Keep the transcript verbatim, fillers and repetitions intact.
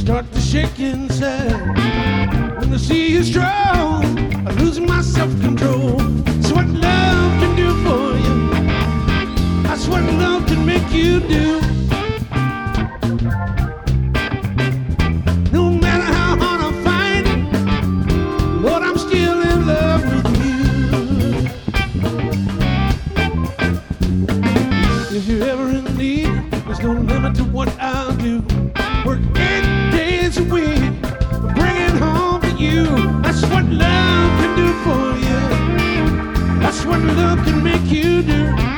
start to shake inside. When I see you strong, I lose my self-control. That's what love can do for you. That's what love can make you do. No matter how hard I fight, Lord, I'm still in love with you. If you're ever in need, there's no limit to what I'll do. Work eight days a week, bring it home to you. That's what love can do for you. That's what love can make you do.